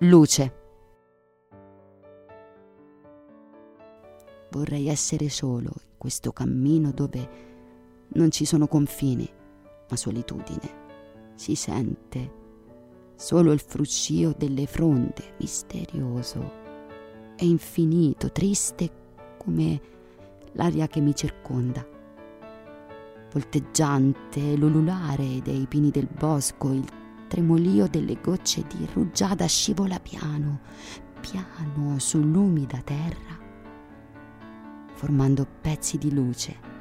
Luce. Vorrei essere solo in questo cammino dove non ci sono confini, ma solitudine. Si sente solo il fruscio delle fronde, misterioso e infinito, triste come l'aria che mi circonda. Volteggiante l'ululare dei pini del bosco, il tremolio delle gocce di rugiada scivola piano, piano sull'umida terra, formando pezzi di luce